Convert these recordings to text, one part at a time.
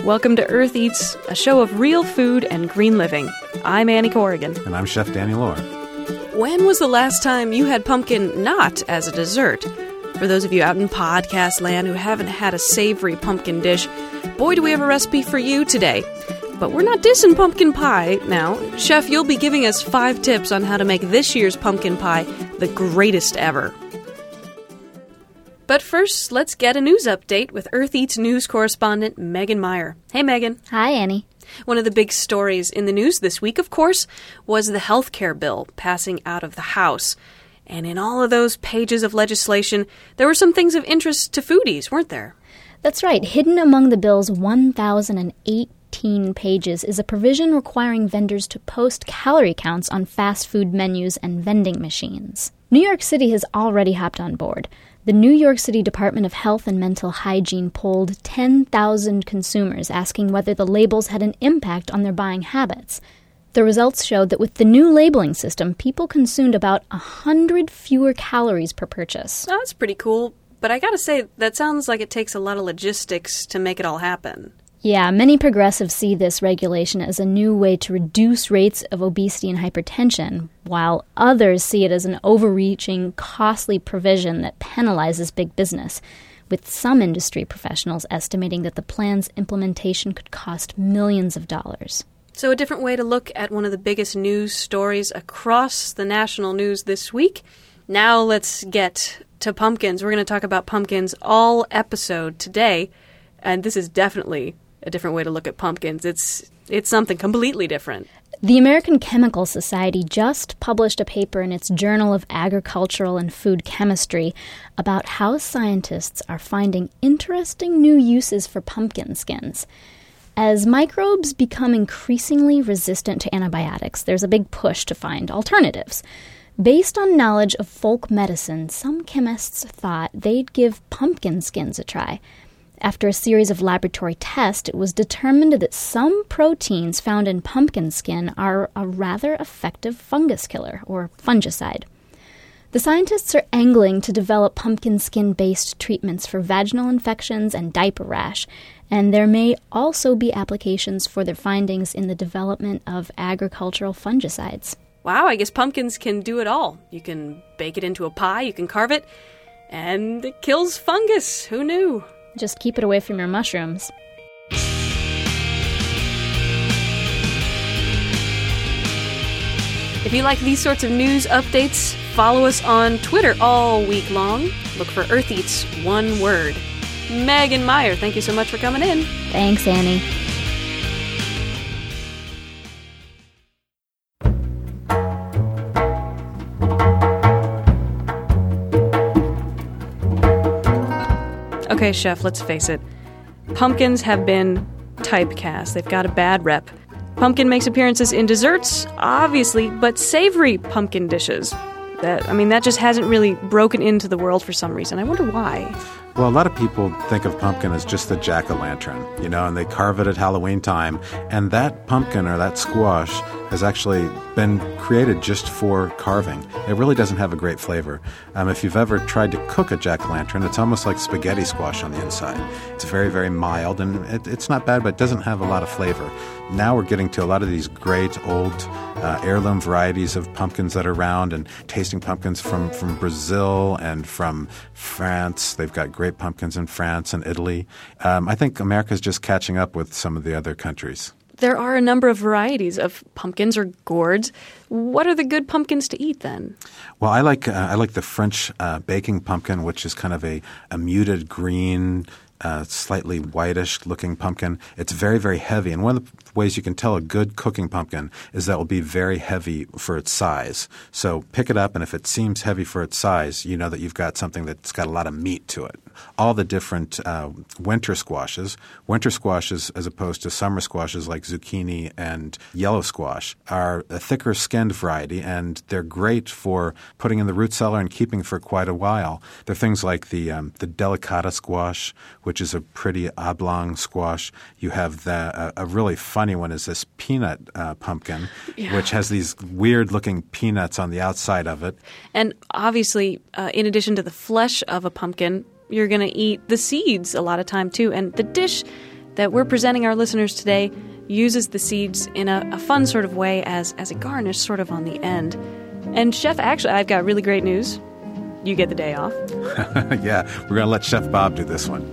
Welcome to Earth Eats, a show of real food and green living. I'm Annie Corrigan. And I'm Chef Danny Lohr. When was the last time you had pumpkin not as a dessert? For those of you out in podcast land who haven't had a savory pumpkin dish, boy, do we have a recipe for you today. But we're not dissing pumpkin pie now. Chef, you'll be giving us 5 tips on how to make this year's pumpkin pie the greatest ever. But first, let's get a news update with Earth Eats news correspondent Megan Meyer. Hey, Megan. Hi, Annie. One of the big stories in the news this week, of course, was the health care bill passing out of the House. And in all of those pages of legislation, there were some things of interest to foodies, weren't there? That's right. Hidden among the bill's 1,018 pages is a provision requiring vendors to post calorie counts on fast food menus and vending machines. New York City has already hopped on board. The New York City Department of Health and Mental Hygiene polled 10,000 consumers asking whether the labels had an impact on their buying habits. The results showed that with the new labeling system, people consumed about 100 fewer calories per purchase. Oh, that's pretty cool, but I gotta say, that sounds like it takes a lot of logistics to make it all happen. Yeah, many progressives see this regulation as a new way to reduce rates of obesity and hypertension, while others see it as an overreaching, costly provision that penalizes big business, with some industry professionals estimating that the plan's implementation could cost millions of dollars. So a different way to look at one of the biggest news stories across the national news this week. Now let's get to pumpkins. We're going to talk about pumpkins all episode today, and this is definitely a different way to look at pumpkins. It's something completely different. The American Chemical Society just published a paper in its Journal of Agricultural and Food Chemistry about how scientists are finding interesting new uses for pumpkin skins. As microbes become increasingly resistant to antibiotics, there's a big push to find alternatives. Based on knowledge of folk medicine, some chemists thought they'd give pumpkin skins a try. After a series of laboratory tests, it was determined that some proteins found in pumpkin skin are a rather effective fungus killer, or fungicide. The scientists are angling to develop pumpkin skin-based treatments for vaginal infections and diaper rash, and there may also be applications for their findings in the development of agricultural fungicides. Wow, I guess pumpkins can do it all. You can bake it into a pie, you can carve it, and it kills fungus. Who knew? Just keep it away from your mushrooms. If you like these sorts of news updates, follow us on Twitter all week long. Look for Earth Eats, one word. Megan Meyer, thank you so much for coming in. Thanks, Annie. Okay, Chef, let's face it. Pumpkins have been typecast. They've got a bad rep. Pumpkin makes appearances in desserts, obviously, but savory pumpkin dishes. That just hasn't really broken into the world for some reason. I wonder why. Well, a lot of people think of pumpkin as just the jack-o'-lantern, and they carve it at Halloween time. And that pumpkin or that squash has actually been created just for carving. It really doesn't have a great flavor. If you've ever tried to cook a jack-o'-lantern, it's almost like spaghetti squash on the inside. It's very, very mild, and it's not bad, but it doesn't have a lot of flavor. Now we're getting to a lot of these great old heirloom varieties of pumpkins that are around, and tasting pumpkins from Brazil and from France. They've got great pumpkins in France and Italy. I think America's just catching up with some of the other countries. There are a number of varieties of pumpkins or gourds. What are the good pumpkins to eat then? Well, I like the French baking pumpkin, which is kind of a muted green, slightly whitish-looking pumpkin. It's very, very heavy. And one of the ways you can tell a good cooking pumpkin is that it will be very heavy for its size. So pick it up, and if it seems heavy for its size, you know that you've got something that's got a lot of meat to it. All the different winter squashes as opposed to summer squashes like zucchini and yellow squash, are a thicker skinned variety, and they're great for putting in the root cellar and keeping for quite a while. They're things like the delicata squash, which is a pretty oblong squash. You have a really funny one is this peanut pumpkin, which has these weird-looking peanuts on the outside of it. And obviously, in addition to the flesh of a pumpkin, you're going to eat the seeds a lot of time too. And the dish that we're presenting our listeners today uses the seeds in a fun sort of way as a garnish sort of on the end. And Chef, actually, I've got really great news. You get the day off. Yeah, we're going to let Chef Bob do this one.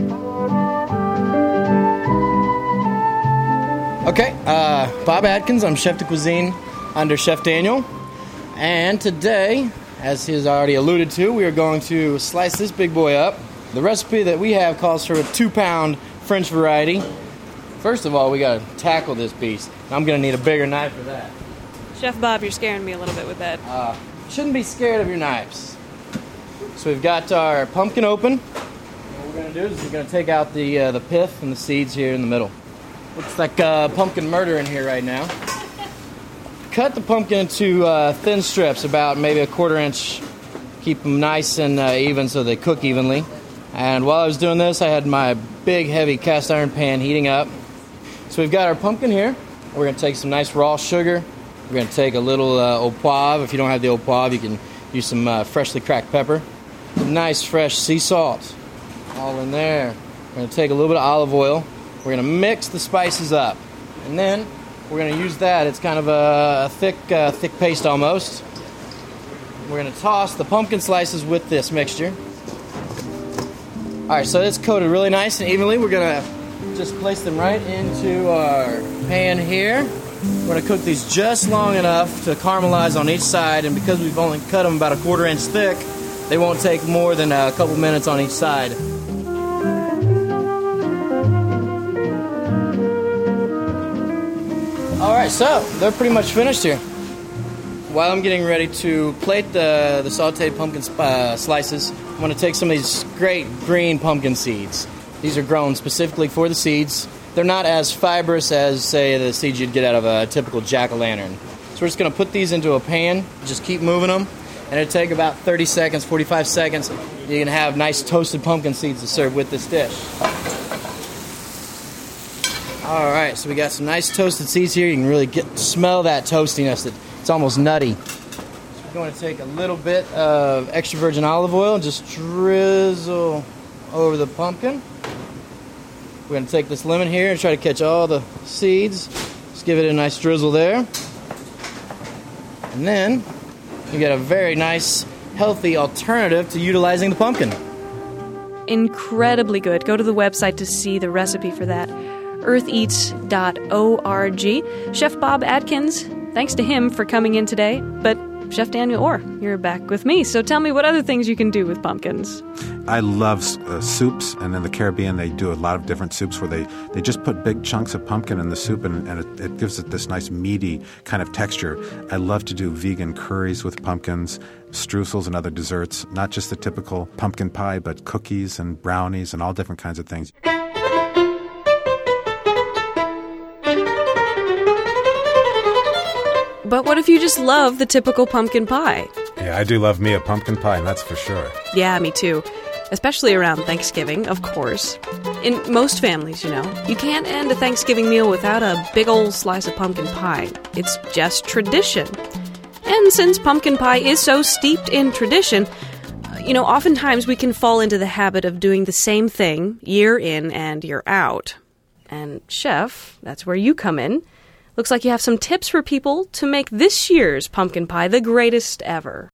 Okay, Bob Atkins. I'm Chef de Cuisine under Chef Daniel. And today, as he has already alluded to, we are going to slice this big boy up. The recipe that we have calls for a 2-pound French variety. First of all, we got to tackle this beast. I'm going to need a bigger knife for that. Chef Bob, you're scaring me a little bit with that. Shouldn't be scared of your knives. So we've got our pumpkin open. What we're going to do is we're going to take out the pith and the seeds here in the middle. Looks like pumpkin murder in here right now. Cut the pumpkin into thin strips, about maybe a 1/4 inch. Keep them nice and even so they cook evenly. And while I was doing this, I had my big, heavy cast iron pan heating up. So we've got our pumpkin here. We're going to take some nice raw sugar. We're going to take a little au poivre. If you don't have the au poivre, you can use some freshly cracked pepper. Some nice, fresh sea salt. All in there. We're going to take a little bit of olive oil. We're going to mix the spices up. And then we're going to use that. It's kind of a thick paste almost. We're going to toss the pumpkin slices with this mixture. All right, so it's coated really nice and evenly. We're going to just place them right into our pan here. We're going to cook these just long enough to caramelize on each side. And because we've only cut them about a 1/4 inch thick, they won't take more than a couple minutes on each side. All right, so they're pretty much finished here. While I'm getting ready to plate the sauteed pumpkin slices, I'm going to take some of these great green pumpkin seeds. These are grown specifically for the seeds. They're not as fibrous as, say, the seeds you'd get out of a typical jack-o'-lantern. So we're just going to put these into a pan, just keep moving them, and it'll take about 30 seconds, 45 seconds. You can have nice toasted pumpkin seeds to serve with this dish. All right, so we got some nice toasted seeds here. You can really smell that toastiness. It's almost nutty. So we're going to take a little bit of extra virgin olive oil and just drizzle over the pumpkin. We're going to take this lemon here and try to catch all the seeds. Just give it a nice drizzle there. And then you get a very nice, healthy alternative to utilizing the pumpkin. Incredibly good. Go to the website to see the recipe for that. eartheats.org. Chef Bob Atkins, thanks to him for coming in today. But Chef Daniel Orr, you're back with me. So tell me what other things you can do with pumpkins. I love soups, and in the Caribbean they do a lot of different soups where they just put big chunks of pumpkin in the soup, and it gives it this nice meaty kind of texture. I love to do vegan curries with pumpkins, streusels and other desserts, not just the typical pumpkin pie, but cookies and brownies and all different kinds of things. But what if you just love the typical pumpkin pie? Yeah, I do love me a pumpkin pie, and that's for sure. Yeah, me too. Especially around Thanksgiving, of course. In most families, you can't end a Thanksgiving meal without a big old slice of pumpkin pie. It's just tradition. And since pumpkin pie is so steeped in tradition, oftentimes we can fall into the habit of doing the same thing year in and year out. And Chef, that's where you come in. Looks like you have some tips for people to make this year's pumpkin pie the greatest ever.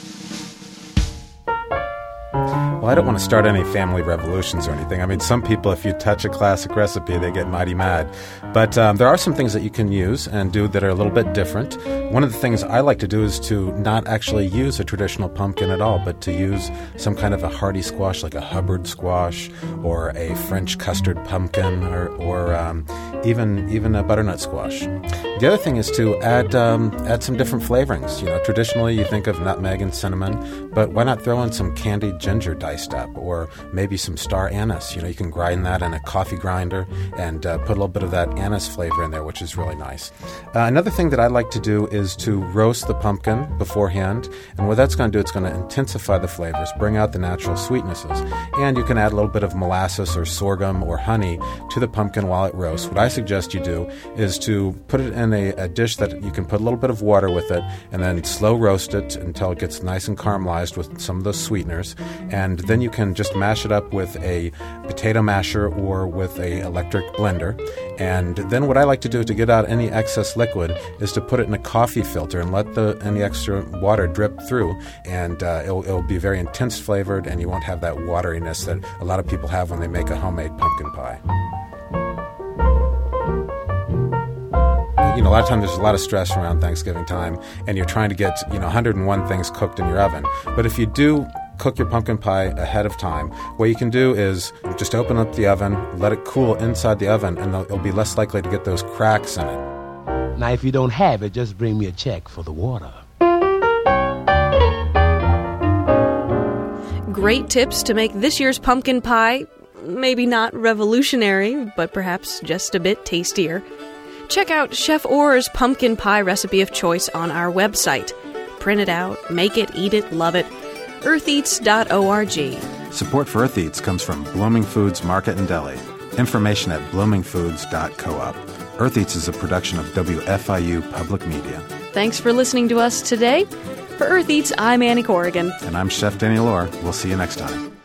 Well, I don't want to start any family revolutions or anything. I mean, some people, if you touch a classic recipe, they get mighty mad. But there are some things that you can use and do that are a little bit different. One of the things I like to do is to not actually use a traditional pumpkin at all, but to use some kind of a hardy squash, like a Hubbard squash or a French custard pumpkin or even a butternut squash. The other thing is to add some different flavorings. Traditionally you think of nutmeg and cinnamon, but why not throw in some candied ginger diced up, or maybe some star anise? You can grind that in a coffee grinder and put a little bit of that anise flavor in there, which is really nice. Another thing that I like to do is to roast the pumpkin beforehand, and what that's going to do, it's going to intensify the flavors, bring out the natural sweetnesses, and you can add a little bit of molasses or sorghum or honey to the pumpkin while it roasts. What I suggest you do is to put it in a dish that you can put a little bit of water with it, and then slow roast it until it gets nice and caramelized with some of those sweeteners, and then you can just mash it up with a potato masher or with a electric blender. And then what I like to do to get out any excess liquid is to put it in a coffee filter and let any extra water drip through. And it'll be very intense flavored, and you won't have that wateriness that a lot of people have when they make a homemade pumpkin pie. A lot of times there's a lot of stress around Thanksgiving time, and you're trying to get 101 things cooked in your oven. But if you do cook your pumpkin pie ahead of time, what you can do is just open up the oven, let it cool inside the oven, and it'll be less likely to get those cracks in it. Now, if you don't have it, just bring me a check for the water. Great tips to make this year's pumpkin pie maybe not revolutionary, but perhaps just a bit tastier. Check out Chef Orr's pumpkin pie recipe of choice on our website. Print it out, make it, eat it, love it. eartheats.org. Support for Earth Eats comes from Blooming Foods Market and Deli. Information at bloomingfoods.coop. Earth Eats is a production of WFIU Public Media. Thanks for listening to us today. For Earth Eats, I'm Annie Corrigan. And I'm Chef Danny Lohr. We'll see you next time.